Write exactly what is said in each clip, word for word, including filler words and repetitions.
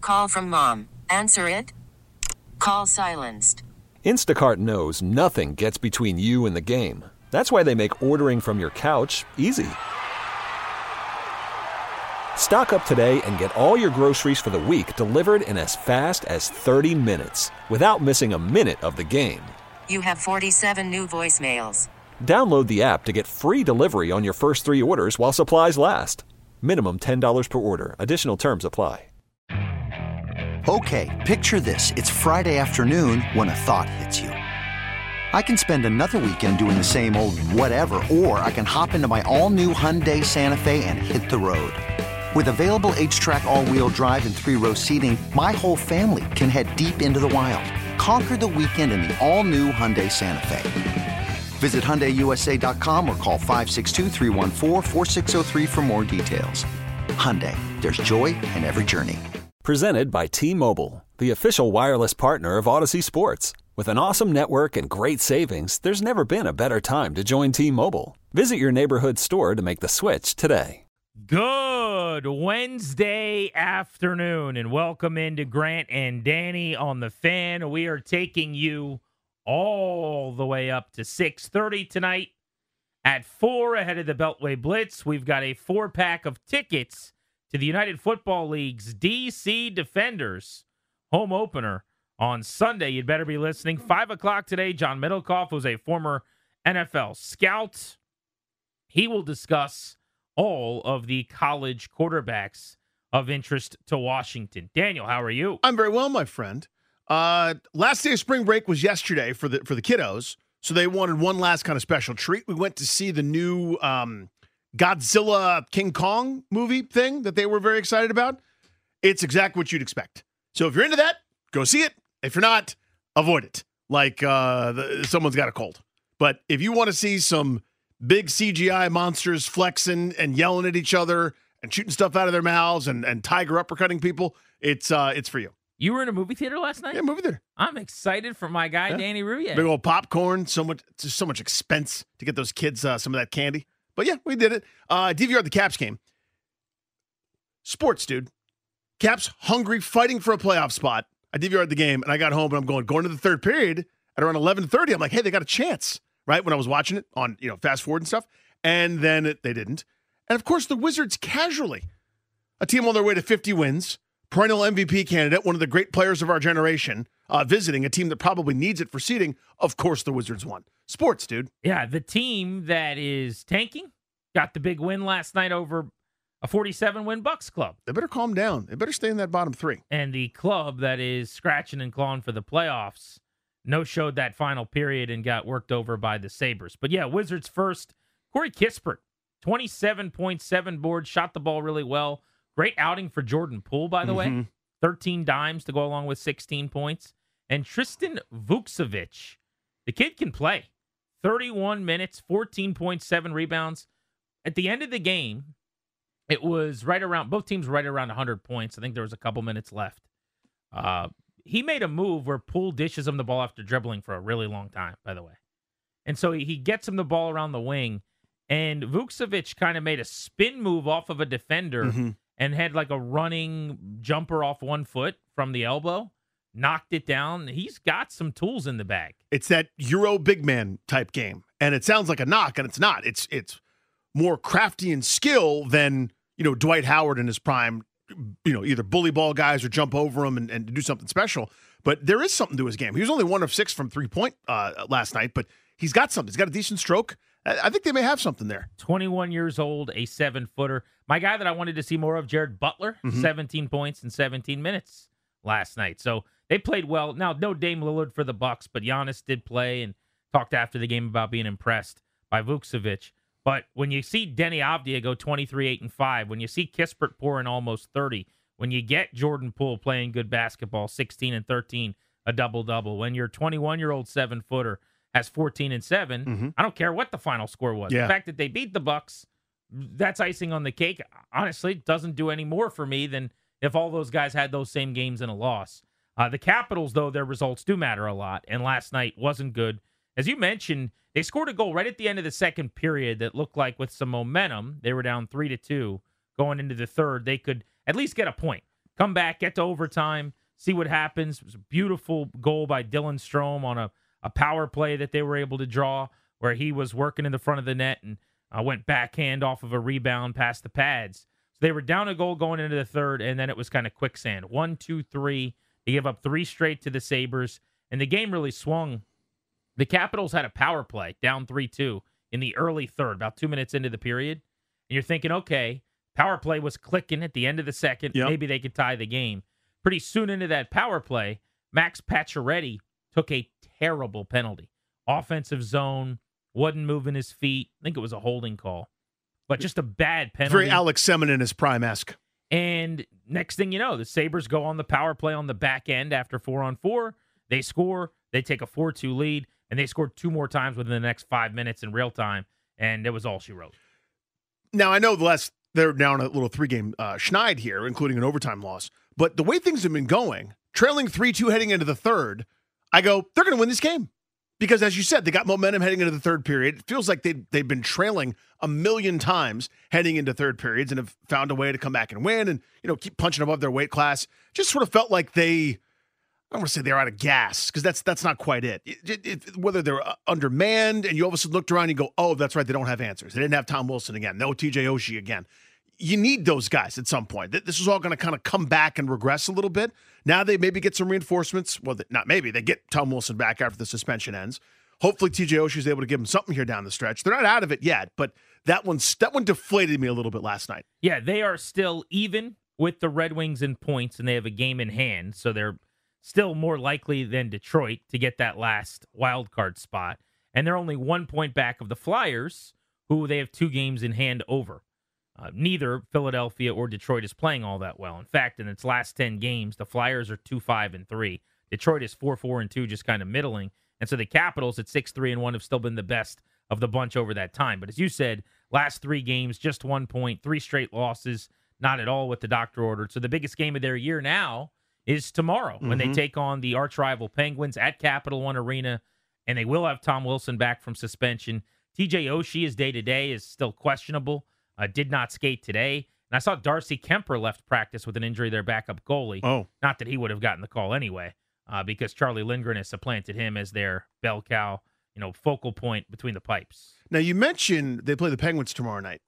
Call from mom. Answer it. Call silenced. Instacart knows nothing gets between you and the game. That's why they make ordering from your couch easy. Stock up today and get all your groceries for the week delivered in as fast as thirty minutes without missing a minute of the game. You have forty-seven new voicemails. Download the app to get free delivery on your first three orders while supplies last. Minimum ten dollars per order. Additional terms apply. Okay, picture this. It's Friday afternoon when a thought hits you. I can spend another weekend doing the same old whatever, or I can hop into my all-new Hyundai Santa Fe and hit the road. With available H-Track all-wheel drive and three-row seating, my whole family can head deep into the wild. Conquer the weekend in the all-new Hyundai Santa Fe. Visit Hyundai U S A dot com or call five six two, three one four, four six zero three for more details. Hyundai, there's joy in every journey. Presented by T-Mobile, the official wireless partner of Odyssey Sports. With an awesome network and great savings, there's never been a better time to join T-Mobile. Visit your neighborhood store to make the switch today. Good Wednesday afternoon, and welcome into Grant and Danny on the Fan. We are taking you all the way up to six thirty tonight. At four, ahead of the Beltway Blitz, we've got a four-pack of tickets to the United Football League's D C Defenders home opener on Sunday. You'd better be listening. Five o'clock today, John Middlecoff was a former N F L scout. He will discuss all of the college quarterbacks of interest to Washington. Daniel, how are you? I'm very well, my friend. Uh, last day of spring break was yesterday for the for the kiddos, so they wanted one last kind of special treat. We went to see the new um, Godzilla King Kong movie thing that they were very excited about. It's exactly what you'd expect. So if you're into that, go see it. If you're not, avoid it. Like uh, the, someone's got a cold. But if you want to see some big C G I monsters flexing and yelling at each other and shooting stuff out of their mouths and, and tiger uppercutting people, it's uh, it's for you. You were in a movie theater last night? Yeah, movie theater. I'm excited for my guy, Yeah. Danny Rouillet. Big old popcorn. So much, just so much expense to get those kids uh, some of that candy. But yeah, we did it. Uh, D V R the Caps game. Sports, dude. Caps hungry, fighting for a playoff spot. I D V R'd the game, and I got home, and I'm going, going to the third period at around eleven thirty. I'm like, hey, they got a chance, right? When I was watching it on, you know, fast forward and stuff. And then it, they didn't. And, of course, the Wizards casually, a team on their way to fifty wins, perennial M V P candidate, one of the great players of our generation, uh, visiting a team that probably needs it for seeding. Of course, the Wizards won. Sports, dude. Yeah, the team that is tanking got the big win last night over a forty-seven win Bucks club. They better calm down. They better stay in that bottom three. And the club that is scratching and clawing for the playoffs no-showed that final period and got worked over by the Sabres. But yeah, Wizards first. Corey Kispert, twenty-seven point seven boards, shot the ball really well. Great outing for Jordan Poole, by the Mm-hmm. way. thirteen dimes to go along with sixteen points. And Tristan Vukcevic, the kid can play. thirty-one minutes, fourteen point seven rebounds. At the end of the game, it was right around, both teams were right around one hundred points. I think there was a couple minutes left. Uh, he made a move where Poole dishes him the ball after dribbling for a really long time, by the way. And so he gets him the ball around the wing. And Vukcevic kind of made a spin move off of a defender Mm-hmm. and had like a running jumper off one foot from the elbow, knocked it down. He's got some tools in the bag. It's that Euro big man type game. And it sounds like a knock, and it's not. It's it's more crafty and skill than, you know, Dwight Howard in his prime, you know, either bully ball guys or jump over them and, and do something special. But there is something to his game. He was only one of six from three-point uh, last night, but he's got something. He's got a decent stroke. I, I think they may have something there. twenty-one years old, a seven-footer. My guy that I wanted to see more of, Jared Butler, Mm-hmm. seventeen points in seventeen minutes last night. So they played well. Now, no Dame Lillard for the Bucks, but Giannis did play and talked after the game about being impressed by Vukcevic. But when you see Denny Avdia go twenty-three, eight, and five, when you see Kispert pour in almost thirty, when you get Jordan Poole playing good basketball, sixteen and thirteen, a double-double, when your twenty-one-year-old seven-footer has fourteen and seven, Mm-hmm. I don't care what the final score was. Yeah. The fact that they beat the Bucks, that's icing on the cake. Honestly, doesn't do any more for me than if all those guys had those same games in a loss. Uh, the Capitals, though, their results do matter a lot, and last night wasn't good. As you mentioned, they scored a goal right at the end of the second period that looked like with some momentum, they were down three to two going into the third. They could at least get a point. come back, get to overtime, see what happens. It was a beautiful goal by Dylan Strome on a, a power play that they were able to draw where he was working in the front of the net and uh, went backhand off of a rebound past the pads. So they were down a goal going into the third, and then it was kind of quicksand. One, two, three. They gave up three straight to the Sabres, and the game really swung. The Capitals had a power play down three two in the early third, about two minutes into the period. And you're thinking, okay, power play was clicking at the end of the second. Yep. Maybe they could tie the game. Pretty soon into that power play, Max Pacioretty took a terrible penalty. Offensive zone, wasn't moving his feet. I think it was a holding call. But just a bad penalty. Very Alex Semin his prime-esque. And next thing you know, the Sabres go on the power play on the back end after four on four. They score. They take a four two lead, and they scored two more times within the next five minutes in real time, and it was all she wrote. Now, I know the last they're down a little three-game uh, schneid here, including an overtime loss. But the way things have been going, trailing three two heading into the third, I go, they're going to win this game. Because, as you said, they got momentum heading into the third period. It feels like they've, they've been trailing a million times heading into third periods and have found a way to come back and win and, you know, keep punching above their weight class. Just sort of felt like they, I don't want to say they're out of gas, because that's that's not quite it. It, it, it. Whether they're undermanned and you all of a sudden looked around and you go, oh, that's right, they don't have answers. They didn't have Tom Wilson again. No T J Oshie again. You need those guys at some point. This is all going to kind of come back and regress a little bit. Now they maybe get some reinforcements. Well, not maybe. They get Tom Wilson back after the suspension ends. Hopefully T J Oshie is able to give them something here down the stretch. They're not out of it yet, but that one, that one deflated me a little bit last night. Yeah, they are still even with the Red Wings in points, and they have a game in hand, so they're still more likely than Detroit to get that last wild card spot. And they're only one point back of the Flyers, who they have two games in hand over. Uh, neither Philadelphia or Detroit is playing all that well. In fact, in its last ten games, the Flyers are two five and three. Detroit is four four and two, just kind of middling. And so the Capitals at six three and one have still been the best of the bunch over that time. But as you said, last three games, just one point, three straight losses, not at all what the doctor ordered. So the biggest game of their year now is tomorrow mm-hmm. when they take on the arch rival Penguins at Capital One Arena, and they will have Tom Wilson back from suspension. T J Oshie, is day-to-day, is still questionable. Uh, did not skate today. And I saw Darcy Kemper left practice with an injury, their backup goalie. Oh. Not that he would have gotten the call anyway, uh, because Charlie Lindgren has supplanted him as their bell cow, you know, focal point between the pipes. Now, you mentioned they play the Penguins tomorrow night.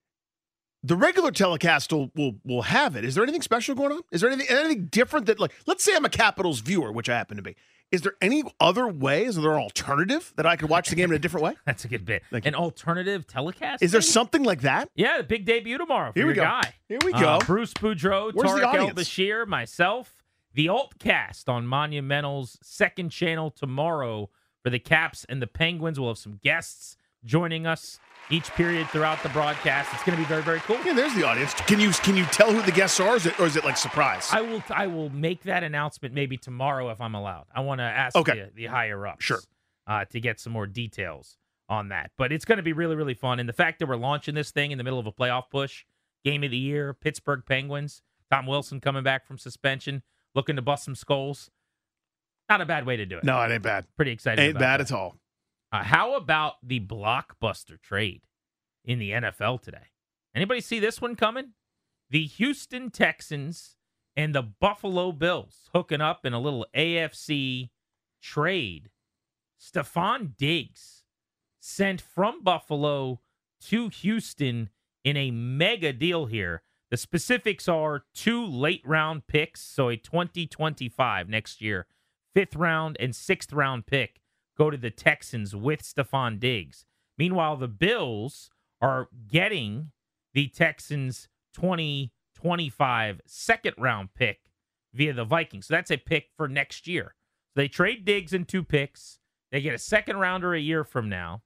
The regular telecast will, will will have it. Is there anything special going on? Is there anything anything different that, like, let's say I'm a Capitals viewer, which I happen to be. Is there any other way? Is there an alternative that I could watch the game in a different way? That's a good bit. Thank An you. alternative telecast? Is there maybe? something like that? Yeah, the big debut tomorrow for Here we your go. guy. Here we Uh, go. Bruce Boudreau, Where's the Tarek audience? El-Bashir, myself, the Altcast on Monumental's second channel tomorrow for the Caps and the Penguins. We'll have some guests joining us each period throughout the broadcast. It's going to be very, very cool. Yeah, there's the audience. Can you can you tell who the guests are, or is it, or is it like surprise? I will I will make that announcement maybe tomorrow if I'm allowed. I want to ask Okay. the, the higher ups Sure. uh, to get some more details on that. But it's going to be really, really fun. And the fact that we're launching this thing in the middle of a playoff push, game of the year, Pittsburgh Penguins, Tom Wilson coming back from suspension, looking to bust some skulls. Not a bad way to do it. No, it ain't bad. Pretty excited Ain't about bad that. at all. Uh, how about the blockbuster trade in the N F L today? Anybody see this one coming? The Houston Texans and the Buffalo Bills hooking up in a little A F C trade. Stephon Diggs sent from Buffalo to Houston in a mega deal here. The specifics are two late round picks, so a twenty twenty-five next year, fifth round and sixth round pick go to the Texans with Stephon Diggs. Meanwhile, the Bills are getting the Texans' twenty twenty-five second round pick via the Vikings. So that's a pick for next year. So they trade Diggs in two picks. They get a second rounder a year from now.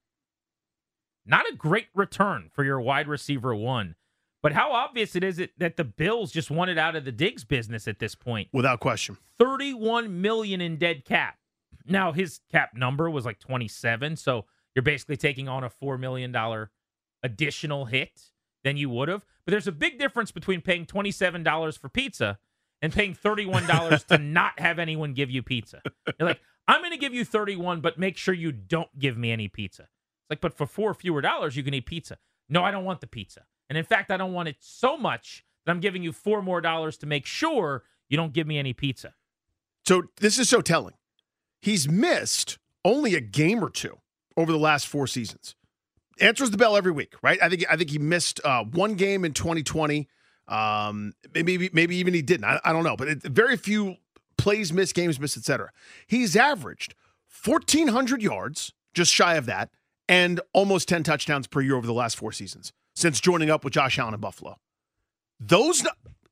Not a great return for your wide receiver one. But how obvious it is it that the Bills just wanted out of the Diggs business at this point. Without question. thirty-one million dollars in dead cap. Now, his cap number was like twenty-seven, so you're basically taking on a four million dollars additional hit than you would have. But there's a big difference between paying twenty-seven dollars for pizza and paying thirty-one dollars to not have anyone give you pizza. You're like, I'm going to give you thirty-one dollars, but make sure you don't give me any pizza. It's like, but for four fewer dollars, you can eat pizza. No, I don't want the pizza. And in fact, I don't want it so much then I'm giving you four more dollars to make sure you don't give me any pizza. So this is so telling. He's missed only a game or two over the last four seasons. Answers the bell every week, right? I think I think he missed uh, one game in twenty twenty. Um, maybe maybe even he didn't. I, I don't know, but it, very few plays missed, games missed, et cetera. He's averaged fourteen hundred yards, just shy of that, and almost ten touchdowns per year over the last four seasons since joining up with Josh Allen in Buffalo. Those,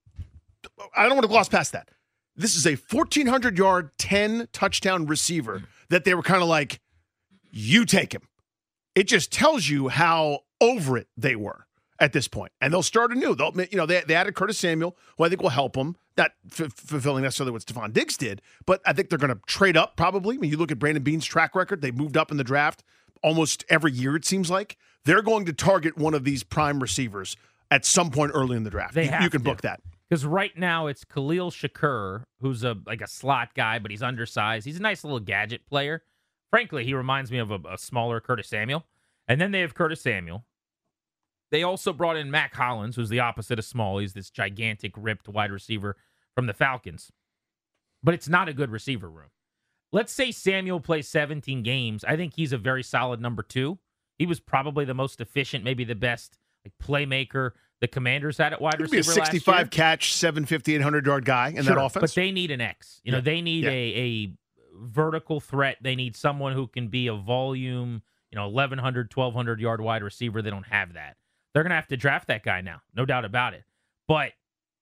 I don't want to gloss past that. This is a fourteen hundred yard, ten touchdown receiver that they were kind of like, you take him. It just tells you how over it they were at this point. And they'll start anew. They'll, you know, they, they added Curtis Samuel, who I think will help them. Not f- fulfilling necessarily what Stephon Diggs did, but I think they're going to trade up probably. I mean, you look at Brandon Beane's track record. They moved up in the draft almost every year, it seems like. They're going to target one of these prime receivers at some point early in the draft. They you, have you can to. book that. Because right now it's Khalil Shakur, who's a like a slot guy, but he's undersized. He's a nice little gadget player. Frankly, he reminds me of a, a smaller Curtis Samuel. And then they have Curtis Samuel. They also brought in Mac Hollins, who's the opposite of small. He's this gigantic, ripped wide receiver from the Falcons. But it's not a good receiver room. Let's say Samuel plays seventeen games. I think he's a very solid number two. He was probably the most efficient, maybe the best like playmaker the Commanders had at wide He'd receiver be a sixty-five last year. catch, seven fifty, eight hundred yard guy in Sure, that offense. But they need an X. You know, Yeah. they need Yeah. a, a vertical threat. They need someone who can be a volume, you know, eleven hundred, twelve hundred yard wide receiver. They don't have that. They're going to have to draft that guy now. No doubt about it. But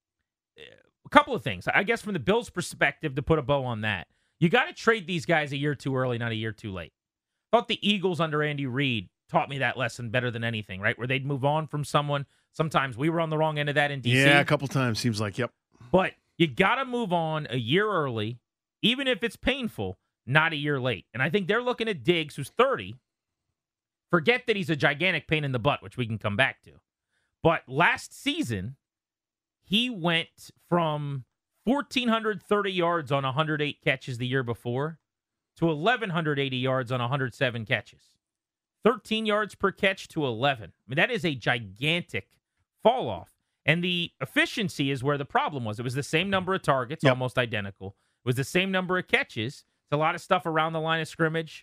a couple of things. I guess from the Bills' perspective, to put a bow on that, you got to trade these guys a year too early, not a year too late. I thought the Eagles under Andy Reid taught me that lesson better than anything, right? Where they'd move on from someone. Sometimes we were on the wrong end of that in D C. Yeah, a couple times seems like, yep. But you got to move on a year early, even if it's painful, not a year late. And I think they're looking at Diggs, who's thirty. Forget that he's a gigantic pain in the butt, which we can come back to. But last season, he went from one thousand four hundred thirty yards on one hundred eight catches the year before to one thousand one hundred eighty yards on one hundred seven catches. thirteen yards per catch to eleven. I mean, that is a gigantic fall off. And the efficiency is where the problem was. It was the same number of targets, Yep. almost identical. It was the same number of catches. It's a lot of stuff around the line of scrimmage.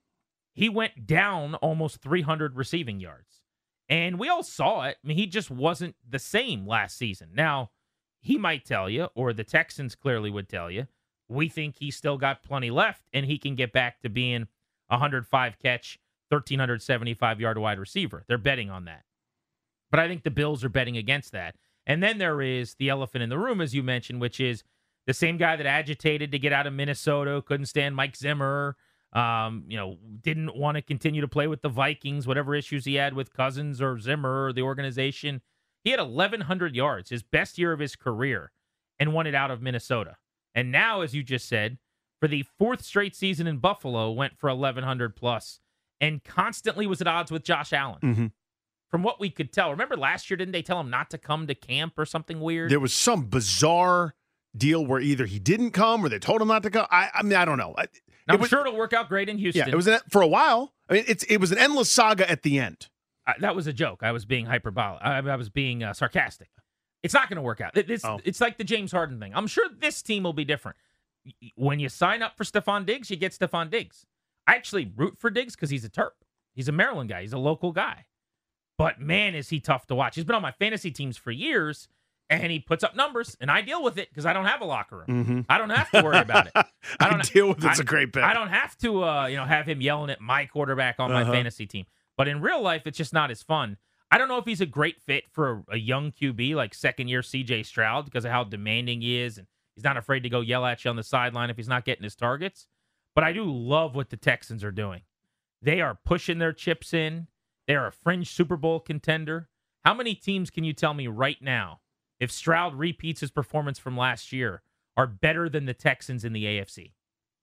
He went down almost three hundred receiving yards. And we all saw it. I mean, he just wasn't the same last season. Now, he might tell you, or the Texans clearly would tell you, we think he's still got plenty left, and he can get back to being a one hundred five catch, one thousand three hundred seventy-five yard wide receiver. They're betting on that. But I think the Bills are betting against that. And then there is the elephant in the room, as you mentioned, which is the same guy that agitated to get out of Minnesota, couldn't stand Mike Zimmer, um, you know, didn't want to continue to play with the Vikings, whatever issues he had with Cousins or Zimmer or the organization. He had eleven hundred yards, his best year of his career, and won it out of Minnesota. And now, as you just said, for the fourth straight season in Buffalo, went for eleven hundred plus and constantly was at odds with Josh Allen. Mm-hmm. From what we could tell. Remember last year, didn't they tell him not to come to camp or something weird? There was some bizarre deal where either he didn't come or they told him not to come. I, I mean, I don't know. I, Now, I'm was, sure it'll work out great in Houston. Yeah, it was an, for a while. I mean, it's it was an endless saga at the end. Uh, that was a joke. I was being hyperbolic. I, I was being uh, sarcastic. It's not going to work out. It, it's, Oh. it's like the James Harden thing. I'm sure this team will be different. When you sign up for Stephon Diggs, you get Stephon Diggs. I actually root for Diggs because he's a Terp. He's a Maryland guy. He's a local guy. But, man, is he tough to watch. He's been on my fantasy teams for years, and he puts up numbers, and I deal with it because I don't have a locker room. Mm-hmm. I don't have to worry about it. I I don't deal with it's I- a great bet. I don't have to, uh, you know, have him yelling at my quarterback on my Uh-huh. fantasy team. But in real life, it's just not as fun. I don't know if he's a great fit for a, a young Q B like second-year C J Stroud because of how demanding he is, and he's not afraid to go yell at you on the sideline if he's not getting his targets. But I do love what the Texans are doing. They are pushing their chips in. They are a fringe Super Bowl contender. How many teams can you tell me right now, if Stroud repeats his performance from last year, are better than the Texans in the A F C?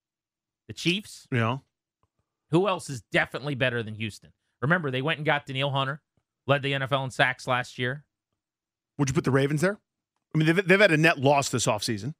The Chiefs? You know, Who else is definitely better than Houston? Remember, they went and got Danielle Hunter, led the N F L in sacks last year. would you put the Ravens there? I mean, they've, they've had a net loss this offseason.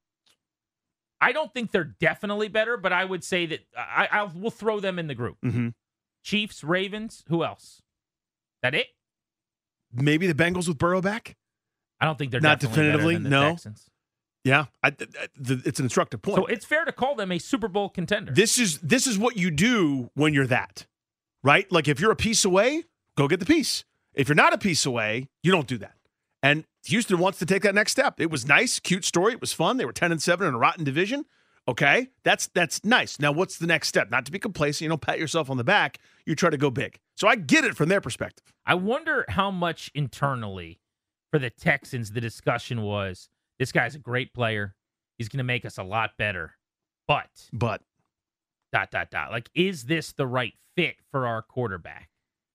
I don't think they're definitely better, but I would say that I, I will throw them in the group. Mm-hmm. Chiefs, Ravens, who else? That it? Maybe the Bengals with Burrow back. I don't think they're Not definitely definitively, better than the no. Texans. Yeah, I, I, the, it's an instructive point. So it's fair to call them a Super Bowl contender. This is this is what you do when you're that, right? Like if you're a piece away, go get the piece. If you're not a piece away, you don't do that. And Houston wants to take that next step. It was nice, cute story. It was fun. They were ten and seven in a rotten division. Okay, that's that's nice. Now, what's the next step? Not to be complacent, you know, pat yourself on the back. You try to go big. So I get it from their perspective. I wonder how much internally for the Texans the discussion was, this guy's a great player. He's going to make us a lot better. But, But dot, dot, dot. Like, is this the right fit for our quarterback?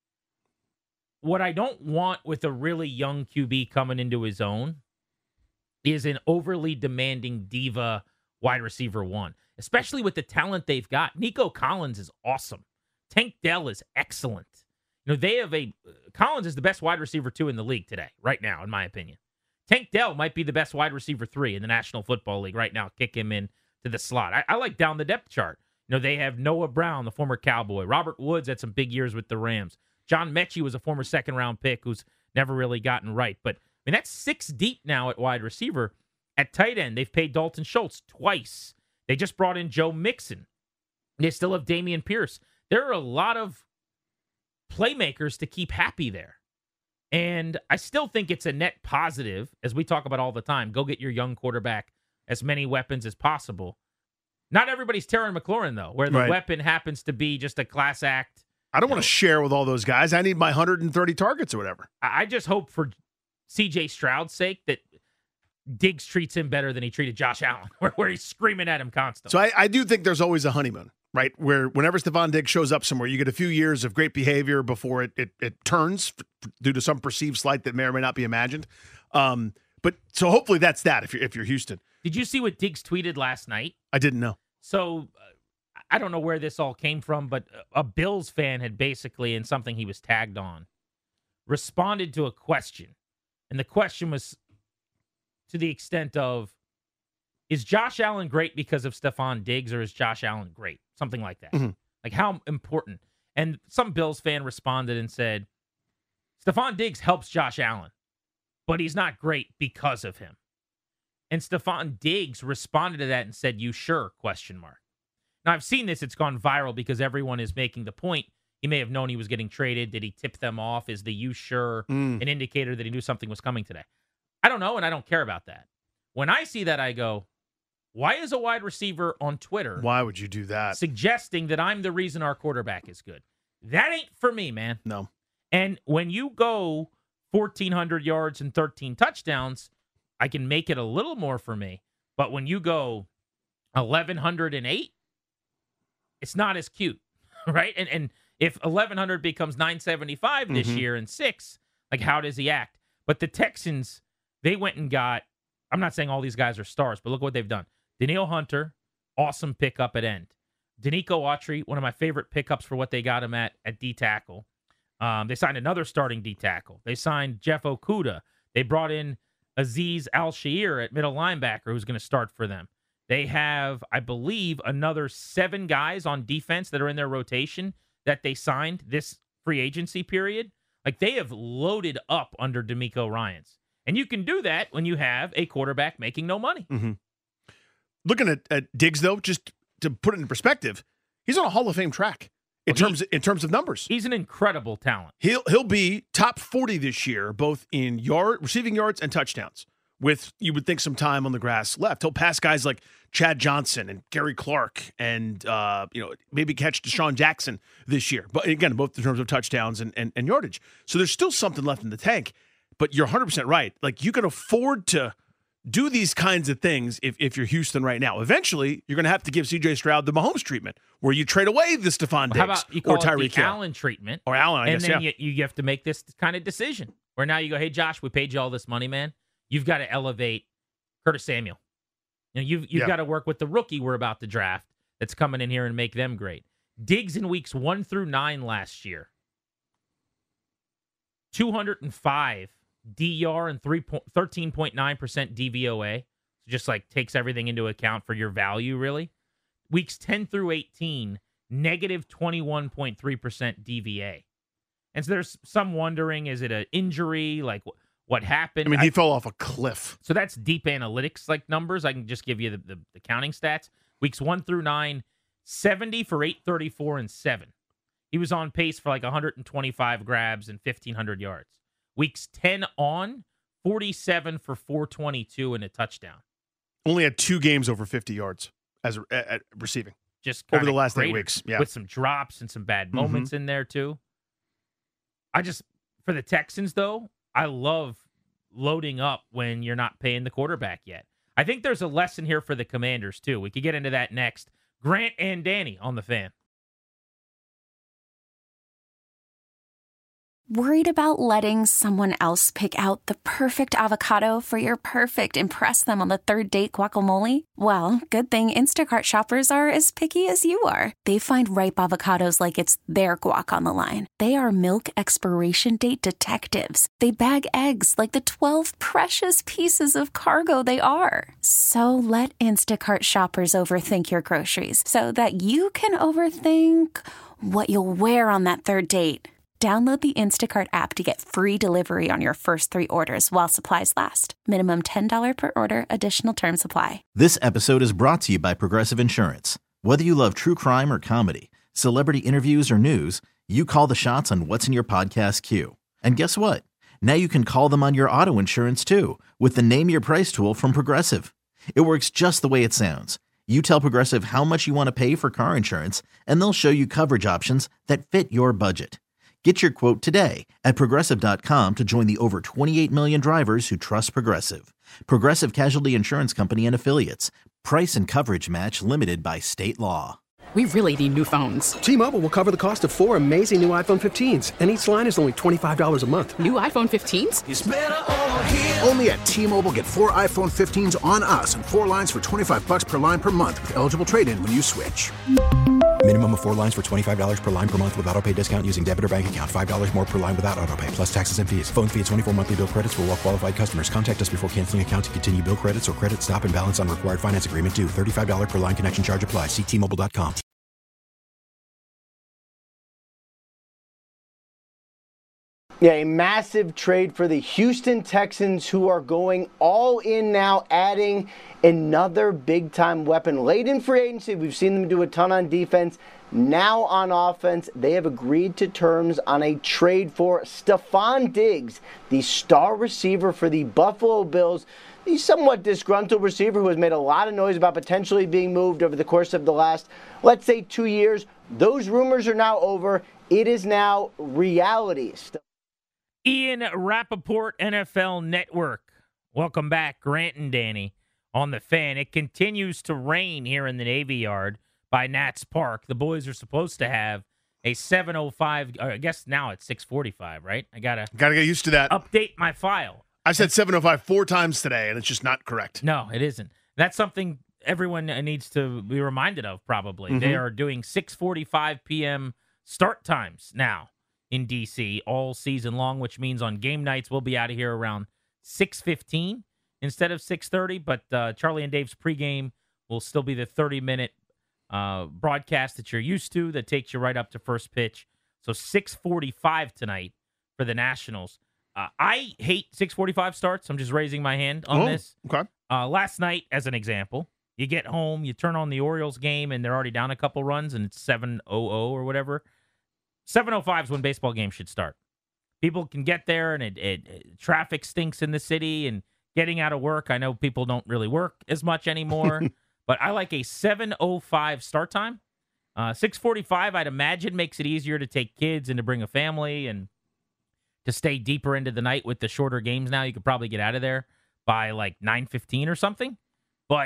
What I don't want with a really young Q B coming into his own is an overly demanding diva wide receiver one, especially with the talent they've got. Nico Collins is awesome. Tank Dell is excellent. You know, they have a Collins is the best wide receiver two in the league today, right now, in my opinion. Tank Dell might be the best wide receiver three in the National Football League right now. Kick him in to the slot. I, I like down the depth chart. You know, they have Noah Brown, the former Cowboy. Robert Woods had some big years with the Rams. John Mechie was a former second-round pick who's never really gotten right. But, I mean, that's six deep now at wide receiver. At tight end, they've paid Dalton Schultz twice. They just brought in Joe Mixon. They still have Dameon Pierce. There are a lot of playmakers to keep happy there. And I still think it's a net positive, as we talk about all the time. Go get your young quarterback as many weapons as possible. Not everybody's Terry McLaurin, though, where the Right. weapon happens to be just a class act. I don't want to share with all those guys. I need my one hundred thirty targets or whatever. I I just hope for C J Stroud's sake that Diggs treats him better than he treated Josh Allen, where, where he's screaming at him constantly. So I, I do think there's always a honeymoon, right? Where whenever Stephon Diggs shows up somewhere, you get a few years of great behavior before it it, it turns f- due to some perceived slight that may or may not be imagined. Um, but so hopefully that's that if you're if you're Houston. Did you see what Diggs tweeted last night? I didn't know. So uh, I don't know where this all came from, but a Bills fan had basically, in something he was tagged on, responded to a question. And the question was to the extent of, is Josh Allen great because of Stephon Diggs, or is Josh Allen great? Something like that. Mhm. Like, how important? And some Bills fan responded and said, Stephon Diggs helps Josh Allen, but he's not great because of him. And Stephon Diggs responded to that and said, you sure? Question mark. Now, I've seen this. It's gone viral because everyone is making the point. He may have known he was getting traded. Did he tip them off? Is the you sure Mm. an indicator that he knew something was coming today? I don't know, and I don't care about that. When I see that, I go, why is a wide receiver on Twitter Why would you do that? suggesting that I'm the reason our quarterback is good? That ain't for me, man. No. And when you go fourteen hundred yards and thirteen touchdowns, I can make it a little more for me. But when you go eleven oh eight, it's not as cute, right? And and if eleven hundred becomes nine seventy-five this Mhm. year and six, like, how does he act? But the Texans, they went and got, I'm not saying all these guys are stars, but look what they've done. Danielle Hunter, awesome pickup at end. Danico Autry, one of my favorite pickups for what they got him at at D-tackle. Um, they signed another starting D-tackle. They signed Jeff Okuda. They brought in Azeez Al-Shaair at middle linebacker, who's going to start for them. They have, I believe, another seven guys on defense that are in their rotation that they signed this free agency period. Like, they have loaded up under DeMeco Ryans. And you can do that when you have a quarterback making no money. Mm-hmm. Looking at, at Diggs, though, just to put it in perspective, he's on a Hall of Fame track in Well, he- terms in terms of numbers. He's an incredible talent. He'll he'll be top forty this year, both in yard receiving yards and touchdowns. With, you would think, some time on the grass left, he'll pass guys like Chad Johnson and Gary Clark, and uh, you know, maybe catch Deshaun Jackson this year. But again, both in terms of touchdowns and, and and yardage. So there's still something left in the tank. But you're one hundred percent right. Like, you can afford to do these kinds of things if, if you're Houston right now. Eventually, you're going to have to give C J Stroud the Mahomes treatment, where you trade away the Stephon Diggs How about you call or it the Tyreek Hill. Allen treatment? Or Allen, I and guess, then yeah. you, you have to make this kind of decision where now you go, hey, Josh, we paid you all this money, man. You've got to elevate Curtis Samuel. You know, you've, you've Yeah. got to work with the rookie we're about to draft that's coming in here and make them great. Diggs in weeks one through nine last year, two hundred five D R and thirteen point nine percent D V O A. Just like takes everything into account for your value, really. Weeks ten through eighteen, negative twenty-one point three percent D V A. And so there's some wondering, is it an injury? Like, what happened. I mean, he I, fell off a cliff. So that's deep analytics like numbers. I can just give you the, the, the counting stats. Weeks one through nine, seventy for eight thirty-four and seven. He was on pace for like one hundred twenty-five grabs and fifteen hundred yards. Weeks ten on, forty-seven for four twenty-two and a touchdown. Only had two games over fifty yards as at, at receiving. Just over the last eight weeks. Yeah. With some drops and some bad moments mm-hmm. in there too. I just, for the Texans though, I love loading up when you're not paying the quarterback yet. I think there's a lesson here for the Commanders too. We could get into that next. Grant and Danny on the Fan. Worried about letting someone else pick out the perfect avocado for your perfect impress them on the third date guacamole? Well, good thing Instacart shoppers are as picky as you are. They find ripe avocados like it's their guac on the line. They are milk expiration date detectives. They bag eggs like the twelve precious pieces of cargo they are. So let Instacart shoppers overthink your groceries so that you can overthink what you'll wear on that third date. Download the Instacart app to get free delivery on your first three orders while supplies last. Minimum ten dollars per order. Additional terms apply. This episode is brought to you by Progressive Insurance. Whether you love true crime or comedy, celebrity interviews or news, you call the shots on what's in your podcast queue. And guess what? Now you can call them on your auto insurance too with the Name Your Price tool from Progressive. It works just the way it sounds. You tell Progressive how much you want to pay for car insurance, and they'll show you coverage options that fit your budget. Get your quote today at Progressive dot com to join the over twenty-eight million drivers who trust Progressive. Progressive Casualty Insurance Company and Affiliates. Price and coverage match limited by state law. We really need new phones. T-Mobile will cover the cost of four amazing new iPhone fifteens, and each line is only twenty-five dollars a month. New iPhone fifteens? It's better over here. Only at T-Mobile, get four iPhone fifteens on us and four lines for twenty-five dollars per line per month with eligible trade-in when you switch. Minimum of four lines for twenty-five dollars per line per month with autopay discount using debit or bank account. five dollars more per line without autopay, plus taxes and fees. Phone fee at twenty-four monthly bill credits for well-qualified customers. Contact us before canceling account to continue bill credits or credit stop and balance on required finance agreement due. thirty-five dollars per line connection charge applies. See T Mobile dot com. Yeah, a massive trade for the Houston Texans, who are going all in now, adding another big-time weapon. Late in free agency, we've seen them do a ton on defense. Now on offense, they have agreed to terms on a trade for Stephon Diggs, the star receiver for the Buffalo Bills. The somewhat disgruntled receiver who has made a lot of noise about potentially being moved over the course of the last, let's say, two years. Those rumors are now over. It is now reality. Ian Rappaport, N F L Network. Welcome back, Grant and Danny on the Fan. It continues to rain here in the Navy Yard by Nats Park. The boys are supposed to have a seven oh five, I guess now it's six forty-five, right? I got to Gotta get used to that. Update my file. I said seven oh five four times today, and it's just not correct. No, it isn't. That's something everyone needs to be reminded of, probably. Mm-hmm. They are doing six forty-five p.m. start times now in D C all season long, which means on game nights we'll be out of here around six fifteen instead of six thirty. But uh, Charlie and Dave's pregame will still be the thirty-minute uh, broadcast that you're used to that takes you right up to first pitch. So six forty-five tonight for the Nationals. Uh, I hate six forty-five starts. I'm just raising my hand on oh, this. Okay. Uh, last night, as an example, you get home, you turn on the Orioles game, and they're already down a couple runs, and it's seven oh oh or whatever. seven oh five is when baseball games should start. People can get there, and it, it, it traffic stinks in the city, and getting out of work. I know people don't really work as much anymore, but I like a seven oh five start time. Uh, six forty-five, I'd imagine, makes it easier to take kids and to bring a family and to stay deeper into the night with the shorter games now. You could probably get out of there by like nine fifteen or something, but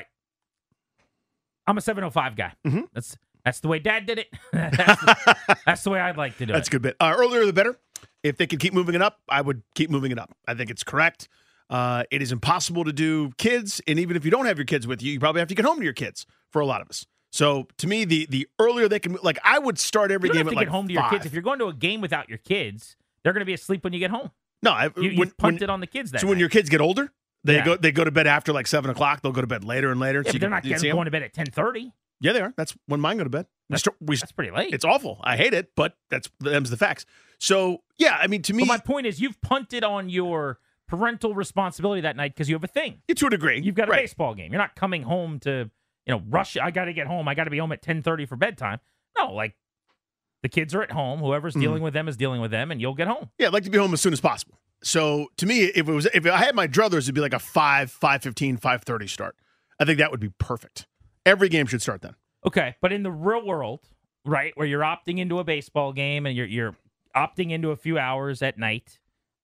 I'm a seven oh five guy. Mm-hmm. That's That's the way Dad did it. that's, the, that's the way I'd like to do that's it. That's a good bit. Uh, earlier the better. If they could keep moving it up, I would keep moving it up. I think it's correct. Uh, it is impossible to do kids, and even if you don't have your kids with you, you probably have to get home to your kids for a lot of us. So to me, the the earlier they can, like I would start every you don't game have to at get like home to five. your kids. If you're going to a game without your kids, they're going to be asleep when you get home. No, I, you, you when, punted when, on the kids. That so night. when your kids get older, they yeah. go they go to bed after like seven o'clock. They'll go to bed later and later. Yeah, so but they're can, not getting, going to bed at ten thirty. Yeah, they are. That's when mine go to bed. That's, we start, we, that's pretty late. It's awful. I hate it, but that's them's the facts. So yeah, I mean, to me, but my point is, you've punted on your parental responsibility that night because you have a thing. Yeah, to a degree. You've got a right. baseball game. You're not coming home to, you know, rush. I got to get home. I got to be home at ten thirty for bedtime. No, like the kids are at home. Whoever's mm-hmm. dealing with them is dealing with them, and you'll get home. Yeah, I'd like to be home as soon as possible. So to me, if it was, if I had my druthers, it'd be like a five, five fifteen, five thirty start. I think that would be perfect. Every game should start then. Okay, but in the real world, right, where you're opting into a baseball game and you're you're opting into a few hours at night,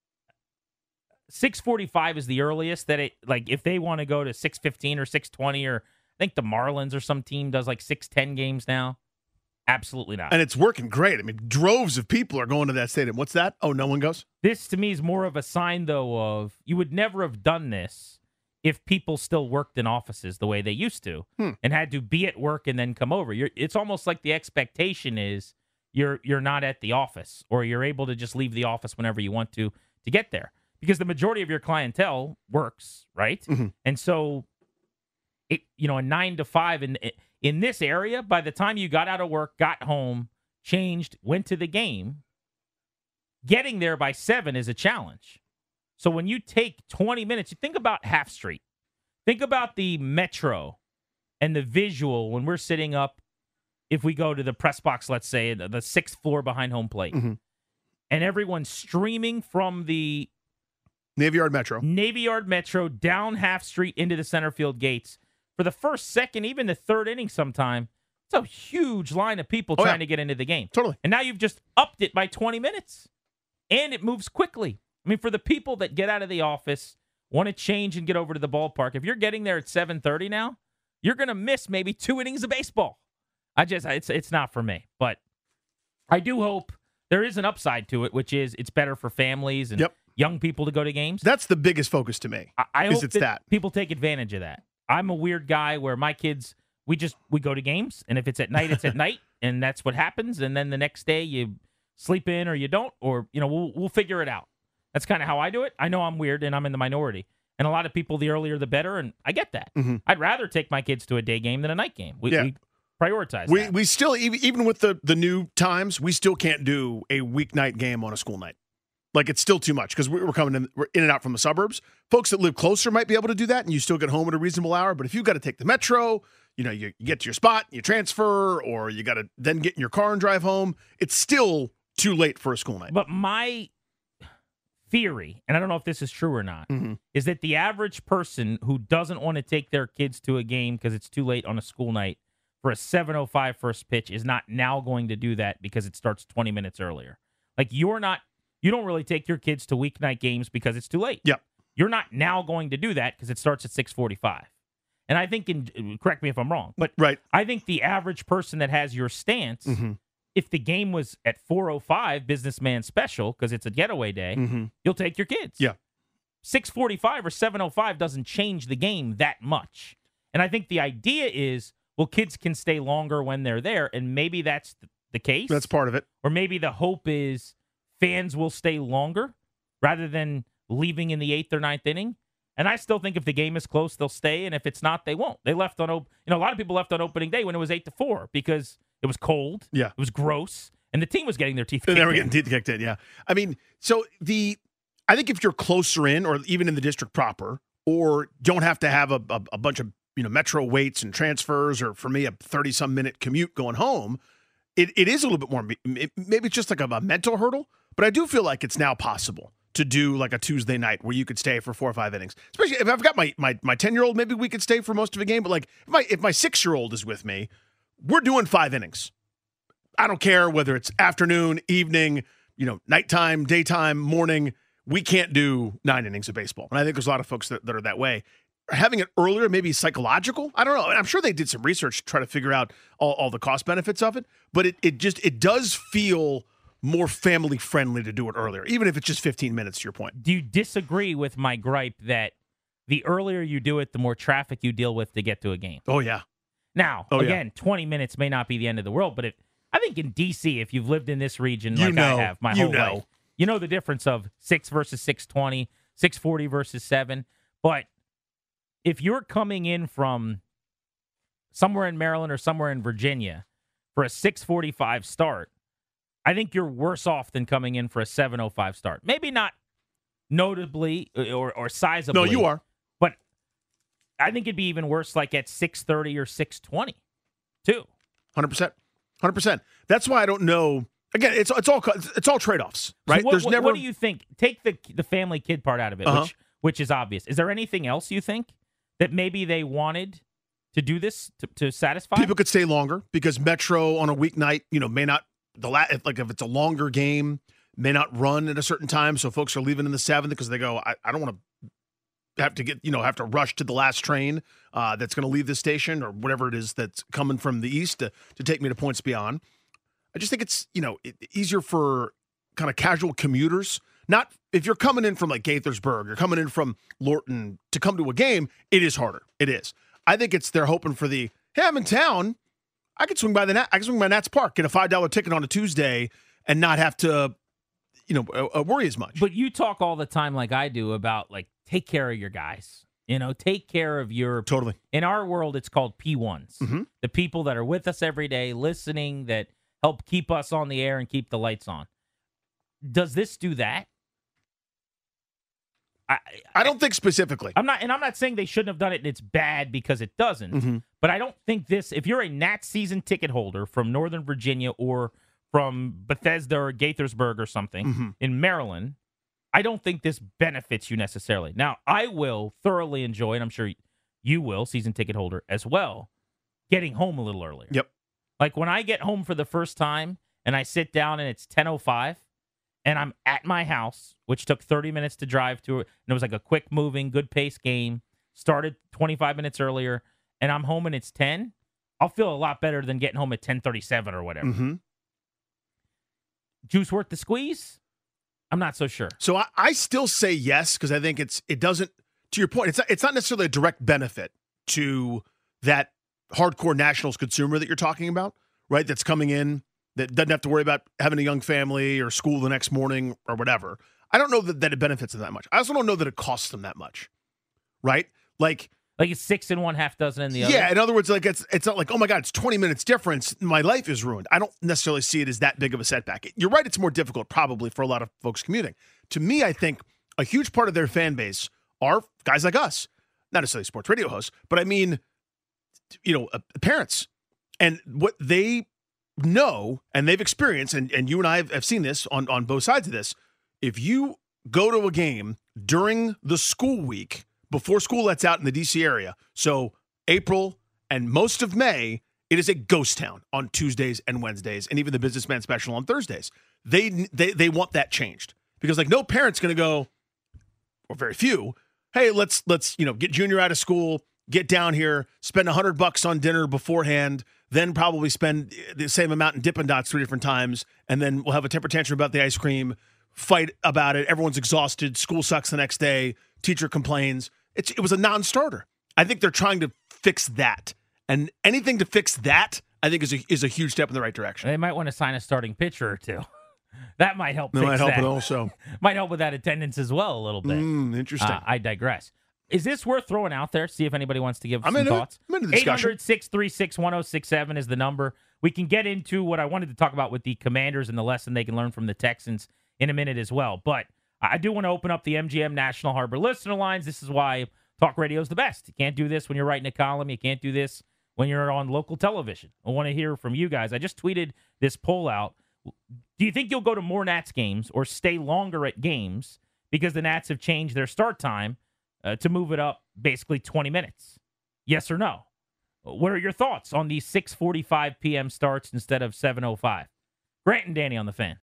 six forty-five is the earliest that it, like, if they want to go to six fifteen or six twenty, or I think the Marlins or some team does like six ten games now. Absolutely not. And it's working great. I mean, droves of people are going to that stadium. What's that? Oh, no one goes? This, to me, is more of a sign, though, of you would never have done this if people still worked in offices the way they used to hmm. and had to be at work and then come over. You're, it's almost like the expectation is you're you're not at the office, or you're able to just leave the office whenever you want to to get there, because the majority of your clientele works, right? Mm-hmm. And so, it you know, a nine to five in in this area, by the time you got out of work, got home, changed, went to the game, getting there by seven is a challenge. So when you take twenty minutes, you think about Half Street. Think about the Metro and the visual when we're sitting up, if we go to the press box, let's say, the sixth floor behind home plate, mm-hmm. and everyone's streaming from the Navy Yard Metro. Navy Yard Metro down Half Street into the center field gates. For the first, second, even the third inning sometime, it's a huge line of people oh, trying yeah. to get into the game. Totally. And now you've just upped it by twenty minutes, and it moves quickly. I mean, for the people that get out of the office, want to change and get over to the ballpark, if you're getting there at seven thirty now, you're going to miss maybe two innings of baseball. I just, it's it's not for me. But I do hope there is an upside to it, which is it's better for families and yep. young people to go to games. That's the biggest focus to me. I, I hope it's that, that people take advantage of that. I'm a weird guy where my kids, we just, we go to games, and if it's at night, it's at night, and that's what happens. And then the next day you sleep in or you don't, or, you know, we'll we'll figure it out. That's kind of how I do it. I know I'm weird and I'm in the minority. And a lot of people, the earlier the better, and I get that. Mm-hmm. I'd rather take my kids to a day game than a night game. We, yeah. we prioritize we, that. We still, even with the, the new times, we still can't do a weeknight game on a school night. Like, it's still too much because we're coming in, we're in and out from the suburbs. Folks that live closer might be able to do that, and you still get home at a reasonable hour. But if you've got to take the Metro, you know, you, you get to your spot, you transfer, or you got to then get in your car and drive home, it's still too late for a school night. But my theory, and I don't know if this is true or not, mm-hmm. is that the average person who doesn't want to take their kids to a game because it's too late on a school night for a seven oh five first pitch is not now going to do that because it starts twenty minutes earlier. Like, you're not, you don't really take your kids to weeknight games because it's too late. Yep. You're not now going to do that because it starts at six forty-five. And I think, in, correct me if I'm wrong, but right. I think the average person that has your stance, mm-hmm. if the game was at four oh five, businessman special, because it's a getaway day, mm-hmm. you'll take your kids. Yeah. six forty-five or seven oh five doesn't change the game that much. And I think the idea is, well, kids can stay longer when they're there, and maybe that's the case. That's part of it. Or maybe the hope is fans will stay longer rather than leaving in the eighth or ninth inning. And I still think if the game is close, they'll stay, and if it's not, they won't. They left on, op- you know, a lot of people left on opening day when it was eight to four because it was cold. Yeah, it was gross, and the team was getting their teeth kicked and they were in. getting teeth kicked in. Yeah, I mean, so the, I think if you're closer in, or even in the district proper, or don't have to have a, a, a bunch of you know Metro waits and transfers, or for me a thirty some minute commute going home, it it is a little bit more. Maybe it's just like a, a mental hurdle, but I do feel like it's now possible to do like a Tuesday night where you could stay for four or five innings. Especially if I've got my my my ten-year-old, maybe we could stay for most of a game. But like if my if my six-year-old is with me, we're doing five innings. I don't care whether it's afternoon, evening, you know, nighttime, daytime, morning. We can't do nine innings of baseball. And I think there's a lot of folks that, that are that way. Having it earlier, maybe psychological. I don't know. And I'm sure they did some research to try to figure out all, all the cost benefits of it. But it it just it does feel more family friendly to do it earlier, even if it's just fifteen minutes, to your point. Do you disagree with my gripe that the earlier you do it, the more traffic you deal with to get to a game? Oh, yeah. Now, oh, again, yeah. twenty minutes may not be the end of the world, but if, I think in D C, if you've lived in this region you like know, I have my you whole know. life, you know the difference of six versus six twenty, six forty versus seven. But if you're coming in from somewhere in Maryland or somewhere in Virginia for a six forty-five start, I think you're worse off than coming in for a seven oh five start. Maybe not notably or or sizably. No, you are. But I think it'd be even worse, like at six thirty or six twenty, too. one hundred percent. one hundred percent. That's why I don't know. Again, it's it's all it's all trade-offs, right? So what, There's what, never. what do you think? Take the the family kid part out of it, Uh-huh. which which is obvious. Is there anything else you think that maybe they wanted to do this to, to satisfy? People could stay longer because Metro on a weeknight, you know, may not the la- if, like if it's a longer game, may not run at a certain time. So folks are leaving in the seventh because they go, I, I don't want to have to get, you know, have to rush to the last train uh, that's going to leave the station or whatever it is that's coming from the east to, to take me to Points Beyond. I just think it's, you know, it, easier for kind of casual commuters. Not if you're coming in from like Gaithersburg, you're coming in from Lorton to come to a game, it is harder. It is. I think it's they're hoping for the, hey, I'm in town. I can swing by the Nat, I can swing by Nats Park, get a five dollar ticket on a Tuesday and not have to, you know, uh, worry as much. But you talk all the time like I do about like take care of your guys. You know, take care of your totally. In our world, it's called P ones. Mm-hmm. The people that are with us every day, listening, that help keep us on the air and keep the lights on. Does this do that? I, I don't think specifically. I'm not, and I'm not saying they shouldn't have done it and it's bad because it doesn't. Mm-hmm. But I don't think this, if you're a Nats season ticket holder from Northern Virginia or from Bethesda or Gaithersburg or something mm-hmm. in Maryland, I don't think this benefits you necessarily. Now, I will thoroughly enjoy, and I'm sure you will, season ticket holder as well, getting home a little earlier. Yep. Like when I get home for the first time and I sit down and it's ten oh five and I'm at my house, which took thirty minutes to drive to it, and it was like a quick moving, good pace game, started twenty-five minutes earlier, and I'm home and it's ten, I'll feel a lot better than getting home at ten thirty-seven or whatever. Mm-hmm. Juice worth the squeeze? I'm not so sure. So I, I still say yes because I think it's it doesn't, to your point, it's not, it's not necessarily a direct benefit to that hardcore Nationals consumer that you're talking about, right? That's coming in, that doesn't have to worry about having a young family or school the next morning or whatever. I don't know that, that it benefits them that much. I also don't know that it costs them that much, right? Like, like it's six in one, half dozen in the other. Yeah, in other words, like it's it's not like, oh my God, it's twenty minutes difference. My life is ruined. I don't necessarily see it as that big of a setback. You're right, it's more difficult probably for a lot of folks commuting. To me, I think a huge part of their fan base are guys like us, not necessarily sports radio hosts, but I mean, you know, uh, parents. And what they know and they've experienced, and, and you and I have, have seen this on, on both sides of this, if you go to a game during the school week, before school lets out in the D C area, so April and most of May, it is a ghost town on Tuesdays and Wednesdays, and even the businessman special on Thursdays. They they they want that changed because like no parent's going to go, or very few. Hey, let's let's you know get Junior out of school, get down here, spend a hundred bucks on dinner beforehand, then probably spend the same amount in Dippin' Dots three different times, and then we'll have a temper tantrum about the ice cream, fight about it. Everyone's exhausted. School sucks the next day. Teacher complains. It's, it was a non-starter. I think they're trying to fix that. And anything to fix that, I think, is a, is a huge step in the right direction. They might want to sign a starting pitcher or two. That might help That fix might help that. it also. Might help with that attendance as well a little bit. Mm, interesting. Uh, I digress. Is this worth throwing out there? See if anybody wants to give I'm some into thoughts. It. I'm into the discussion. eight hundred, six three six, one oh six seven is the number. We can get into what I wanted to talk about with the Commanders and the lesson they can learn from the Texans in a minute as well. But I do want to open up the M G M National Harbor listener lines. This is why talk radio is the best. You can't do this when you're writing a column. You can't do this when you're on local television. I want to hear from you guys. I just tweeted this poll out. Do you think you'll go to more Nats games or stay longer at games because the Nats have changed their start time uh, to move it up basically twenty minutes? Yes or no? What are your thoughts on these six forty-five p.m. starts instead of seven oh five? Grant and Danny on the Fan.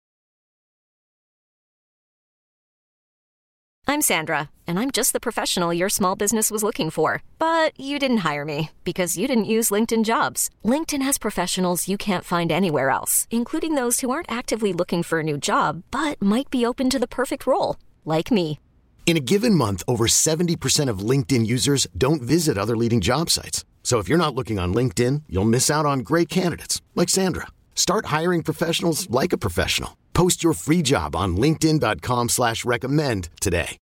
I'm Sandra, and I'm just the professional your small business was looking for. But you didn't hire me because you didn't use LinkedIn Jobs. LinkedIn has professionals you can't find anywhere else, including those who aren't actively looking for a new job, but might be open to the perfect role, like me. In a given month, over seventy percent of LinkedIn users don't visit other leading job sites. So if you're not looking on LinkedIn, you'll miss out on great candidates, like Sandra. Start hiring professionals like a professional. Post your free job on linkedin.com slash recommend today.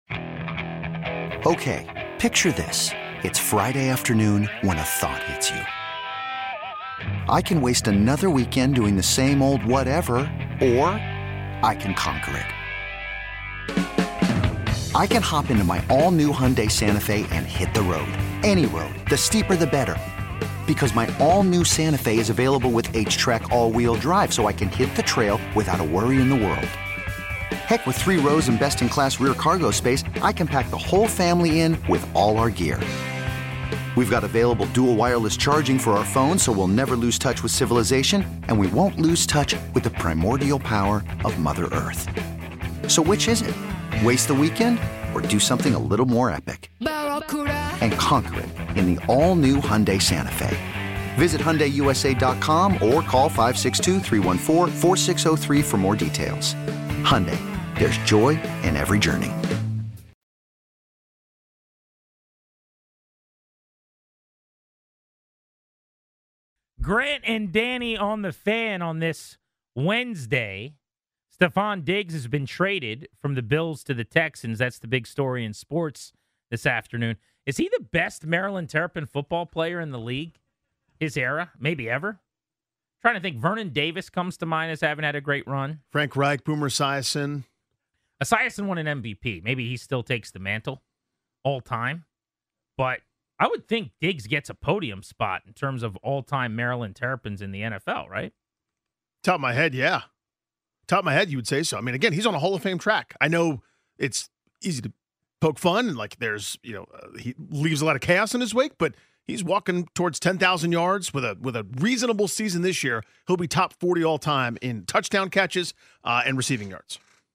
Okay, picture this. It's Friday afternoon when a thought hits you. I can waste another weekend doing the same old whatever, or I can conquer it. I can hop into my all-new Hyundai Santa Fe and hit the road. Any road. The steeper, the better. Because my all-new Santa Fe is available with H-Track all-wheel drive, so I can hit the trail without a worry in the world. Heck, with three rows and best-in-class rear cargo space, I can pack the whole family in with all our gear. We've got available dual wireless charging for our phones, so we'll never lose touch with civilization, and we won't lose touch with the primordial power of Mother Earth. So which is it? Waste the weekend or do something a little more epic? And conquer it in the all-new Hyundai Santa Fe. Visit Hyundai U S A dot com or call five six two, three one four, four six zero three for more details. Hyundai, there's joy in every journey. Grant and Danny on the Fan on this Wednesday. Stephon Diggs has been traded from the Bills to the Texans. That's the big story in sports this afternoon. Is he the best Maryland Terrapin football player in the league? His era? Maybe ever? Trying to think. Vernon Davis comes to mind as having had a great run. Frank Reich, Boomer Esiason. Esiason won an M V P. Maybe he still takes the mantle all time. But I would think Diggs gets a podium spot in terms of all-time Maryland Terrapins in the N F L, right? Top of my head, yeah. Top of my head, you would say so. I mean, again, he's on a Hall of Fame track. I know it's easy to poke fun, and like there's, you know, uh, he leaves a lot of chaos in his wake, but he's walking towards ten thousand yards with a with a reasonable season this year. He'll be top forty all time in touchdown catches uh, and receiving yards.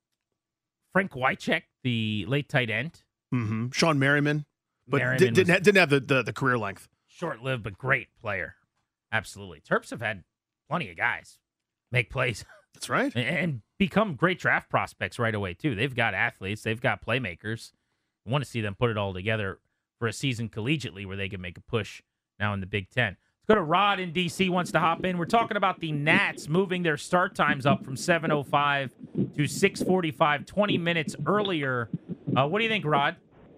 Frank Wycheck, the late tight end. Mm-hmm. Sean Merriman, but Merriman did, didn't ha- didn't have the, the the career length. Short-lived, but great player. Absolutely. Terps have had plenty of guys make plays. That's right. And become great draft prospects right away, too. They've got athletes. They've got playmakers. I want to see them put it all together for a season collegiately where they can make a push now in the Big Ten. Let's go to Rod in D C wants to hop in. We're talking about the Nats moving their start times up from seven oh five to six forty-five, twenty minutes earlier. Uh, what do you think, Rod?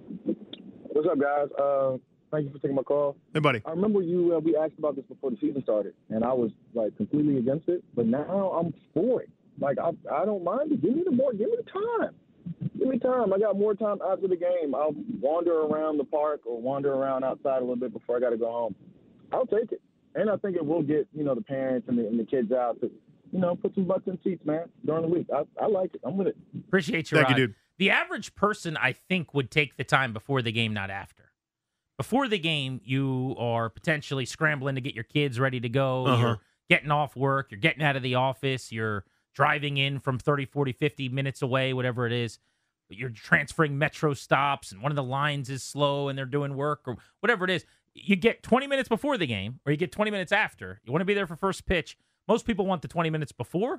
What's up, guys? Uh, thank you for taking my call. Hey, buddy. I remember you. Uh, we asked about this before the season started, and I was like completely against it. But now I'm for it. Like I, I don't mind it. Give me the more. Give me the time. Give me time. I got more time after the game. I'll wander around the park or wander around outside a little bit before I got to go home. I'll take it, and I think it will get you know the parents and the, and the kids out to you know put some butts in seats, man, during the week. I, I like it. I'm with it. Appreciate you, Thank Rod. you, dude. The average person, I think, would take the time before the game, not after. Before the game, you are potentially scrambling to get your kids ready to go. Uh-huh. You're getting off work. You're getting out of the office. You're driving in from thirty, forty, fifty minutes away, whatever it is. You're transferring metro stops, and one of the lines is slow, and they're doing work, or whatever it is. You get twenty minutes before the game, or you get twenty minutes after. You want to be there for first pitch. Most people want the twenty minutes before.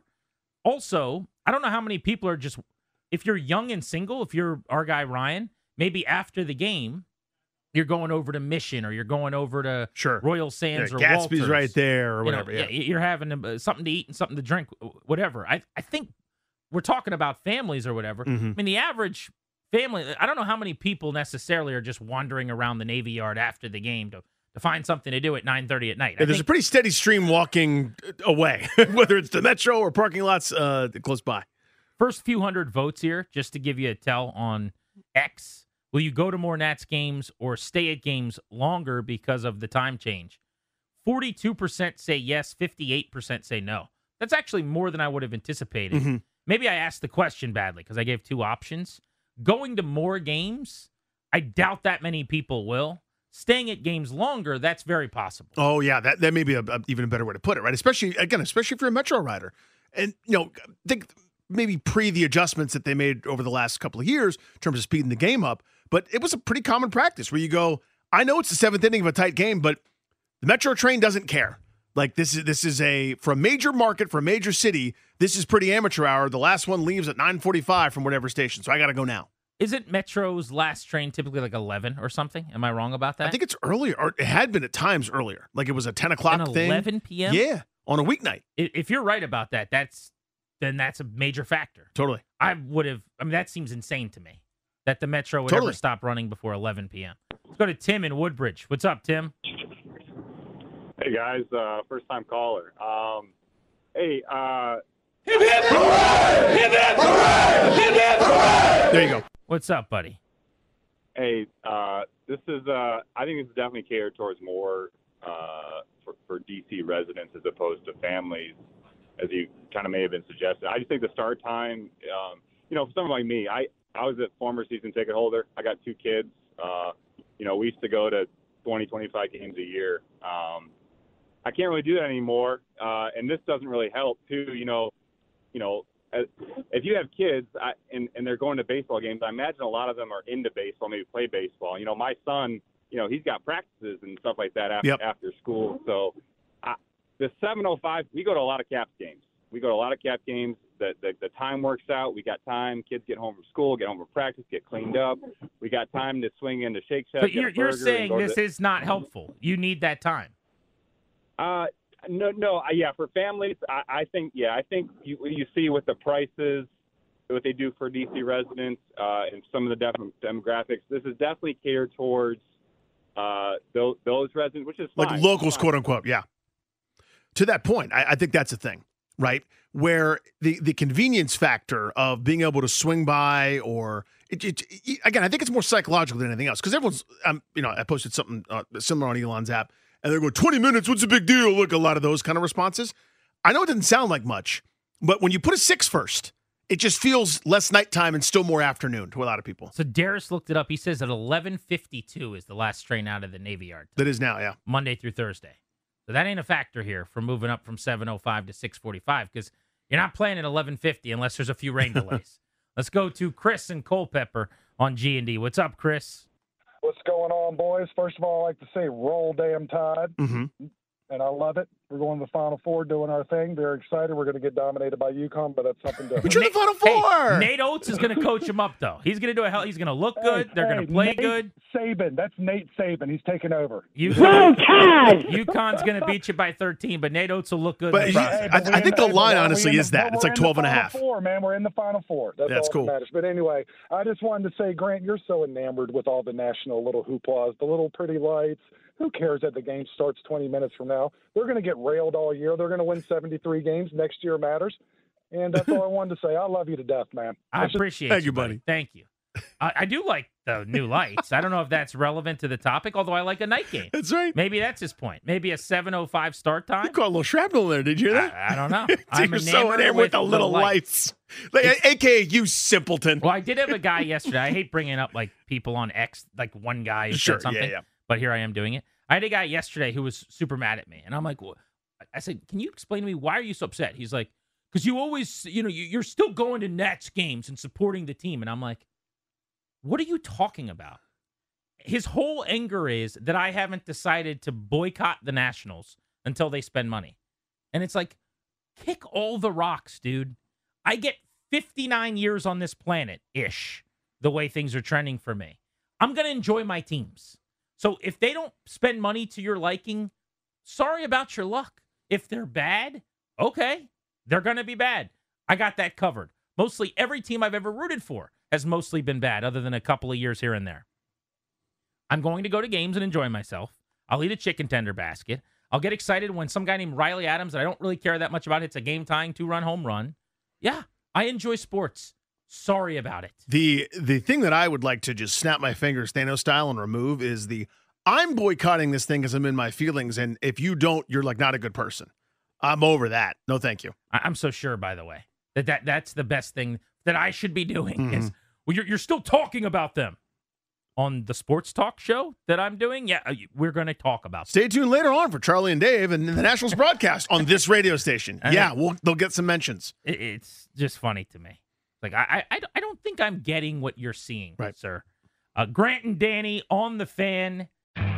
Also, I don't know how many people are just, if you're young and single, if you're our guy Ryan, maybe after the game, you're going over to Mission, or you're going over to sure. Royal Sands, yeah, or Gatsby's Walters. right there, or You whatever. know, yeah. You're having uh, something to eat and something to drink, whatever. I, I think we're talking about families or whatever. Mm-hmm. I mean, the average family, I don't know how many people necessarily are just wandering around the Navy Yard after the game to, to find something to do at nine thirty at night. Yeah, I there's think, a pretty steady stream walking away, whether it's the metro or parking lots uh, close by. First few hundred votes here, just to give you a tell on X. Will you go to more Nats games or stay at games longer because of the time change? forty-two percent say yes, fifty-eight percent say no. That's actually more than I would have anticipated. Mm-hmm. Maybe I asked the question badly because I gave two options. Going to more games, I doubt that many people will. Staying at games longer, that's very possible. Oh, yeah, that, that may be a, a, even a better way to put it, right? Especially, again, especially if you're a Metro rider. And, you know, think maybe pre the adjustments that they made over the last couple of years in terms of speeding the game up, but it was a pretty common practice where you go, I know it's the seventh inning of a tight game, but the Metro train doesn't care. Like this is this is a for a major market, for a major city, this is pretty amateur hour. The last one leaves at nine forty-five from whatever station, so I got to go now. Isn't Metro's last train typically like eleven or something? Am I wrong about that? I think it's earlier, or it had been at times earlier. Like it was a ten o'clock An thing. eleven p.m.? Yeah, on a weeknight. If you're right about that, that's then that's a major factor. Totally. I would have, I mean, that seems insane to me that the Metro would Totally. ever stop running before eleven p.m. Let's go to Tim in Woodbridge. What's up, Tim? Hey, guys. Uh, first-time caller. Um, hey, uh... There you go. What's up, buddy? Hey, uh, this is, uh, I think this is definitely catered towards more uh, for, for D C residents as opposed to families, as you kind of may have been suggesting. I just think the start time, um, you know, for someone like me, I, I was a former season ticket holder. I got two kids. Uh, you know, we used to go to twenty, twenty-five games a year. Um, I can't really do that anymore, uh, and this doesn't really help, too. You know, you know, as, if you have kids I, and, and they're going to baseball games, I imagine a lot of them are into baseball, maybe play baseball. You know, my son, you know, he's got practices and stuff like that after, yep. after school. So I, the seven oh five, we go to a lot of Caps games. We go to a lot of Cap games. The, the, the time works out. We got time. Kids get home from school, get home from practice, get cleaned up. We got time to swing into Shake Shack. But you're, you're saying this the, is not helpful. You need that time. Uh, no, no, yeah. For families, I, I think, yeah, I think you you see with the prices, what they do for D C residents, uh, and some of the def- demographics. This is definitely catered towards uh, those those residents, which is fine. Like locals, quote unquote. Yeah. To that point, I, I think that's the thing, right? Where the the convenience factor of being able to swing by, or it, it, it, again, I think it's more psychological than anything else. Because everyone's, um, you know, I posted something uh, similar on Elon's app. And they're going, twenty minutes, what's the big deal? Look, a lot of those kind of responses. I know it didn't sound like much, but when you put a six first, it just feels less nighttime and still more afternoon to a lot of people. So Darius looked it up. He says at eleven fifty-two is the last train out of the Navy Yard. That is now, yeah. Monday through Thursday. So that ain't a factor here for moving up from seven oh five to six forty-five because you're not playing at eleven fifty unless there's a few rain delays. Let's go to Chris and Culpeper on G and D. What's up, Chris? What's going on, boys? First of all, I'd like to say roll damn Tide, mm-hmm. and I love it. We're going to the Final Four doing our thing. Very excited. We're going to get dominated by UConn, but that's something different. But you're in the Final Four! Hey, Nate Oates is going to coach them up, though. He's going to do a hell. He's going to look good. Hey, They're hey, going to play Nate good. Saban. That's Nate Saban. He's taking over. UConn, UConn's going to beat you by thirteen, but Nate Oates will look good. But, in the he, process. I, I think the line, honestly, the, is that. It's like twelve and a half. Four, man. We're in the Final Four. That's, That's all cool. that matters. But anyway, I just wanted to say, Grant, you're so enamored with all the national little hooplas, the little pretty lights. Who cares that the game starts twenty minutes from now? They're going to get railed all year. They're going to win seventy-three games. Next year matters. And that's all I wanted to say. I love you to death, man. I That's appreciate just, Thank you, you, buddy. buddy. Thank you. I, I do like the new lights. I don't know if that's relevant to the topic, although I like a night game. That's right. Maybe that's his point. Maybe a seven oh five start time. You caught a little shrapnel there. Did you hear that? I, I don't know. I'm You're so enamored with the little lights. lights. Like, A K A you simpleton. Well, I did have a guy yesterday. I hate bringing up like people on X, like one guy who Sure, said something, yeah, yeah. but here I am doing it. I had a guy yesterday who was super mad at me, and I'm like, well, I said, can you explain to me why are you so upset? He's like, because you always, you know, you're still going to Nets games and supporting the team, and I'm like, what are you talking about? His whole anger is that I haven't decided to boycott the Nationals until they spend money, and it's like, kick all the rocks, dude. I get fifty-nine years on this planet ish, the way things are trending for me. I'm gonna enjoy my teams. So if they don't spend money to your liking, sorry about your luck. If they're bad, okay, they're going to be bad. I got that covered. Mostly every team I've ever rooted for has mostly been bad, other than a couple of years here and there. I'm going to go to games and enjoy myself. I'll eat a chicken tender basket. I'll get excited when some guy named Riley Adams that I don't really care that much about hits a game-tying two-run home run. Yeah, I enjoy sports. Sorry about it. The the thing that I would like to just snap my fingers Thanos style and remove is the I'm boycotting this thing because I'm in my feelings, and if you don't, you're like not a good person. I'm over that. No, thank you. I- I'm so sure, by the way, that, that that's the best thing that I should be doing. Mm-hmm. Is well, you're you're still talking about them on the sports talk show that I'm doing. Yeah, we're going to talk about. Stay tuned later on for Charlie and Dave and the Nationals broadcast on this radio station. Yeah, we'll they'll get some mentions. It, it's just funny to me. Like, I, I, I don't think I'm getting what you're seeing, right, sir. Uh, Grant and Danny on the Fan.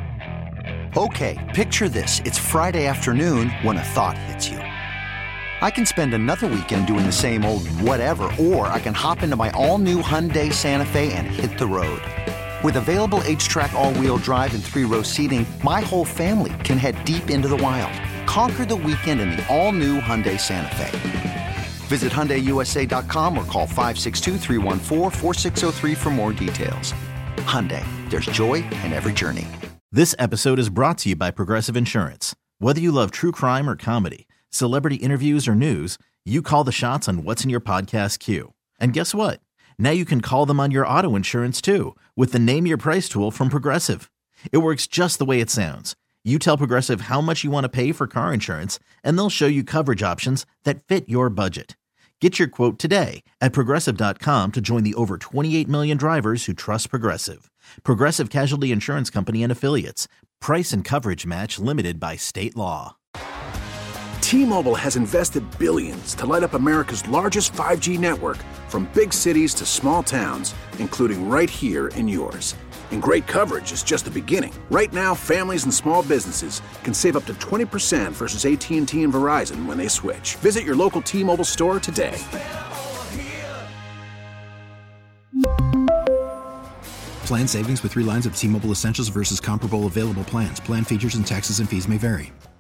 Okay, picture this. It's Friday afternoon when a thought hits you. I can spend another weekend doing the same old whatever, or I can hop into my all-new Hyundai Santa Fe and hit the road. With available H-Track all-wheel drive and three-row seating, my whole family can head deep into the wild. Conquer the weekend in the all-new Hyundai Santa Fe. Visit Hyundai U S A dot com or call five six two, three one four, four six zero three for more details. Hyundai, there's joy in every journey. This episode is brought to you by Progressive Insurance. Whether you love true crime or comedy, celebrity interviews or news, you call the shots on what's in your podcast queue. And guess what? Now you can call them on your auto insurance too with the Name Your Price tool from Progressive. It works just the way it sounds. You tell Progressive how much you want to pay for car insurance, and they'll show you coverage options that fit your budget. Get your quote today at Progressive dot com to join the over twenty-eight million drivers who trust Progressive. Progressive Casualty Insurance Company and Affiliates. Price and coverage match limited by state law. T-Mobile has invested billions to light up America's largest five G network, from big cities to small towns, including right here in yours. And great coverage is just the beginning. Right now, families and small businesses can save up to twenty percent versus A T and T and Verizon when they switch. Visit your local T-Mobile store today. Plan savings with three lines of T-Mobile Essentials versus comparable available plans. Plan features and taxes and fees may vary.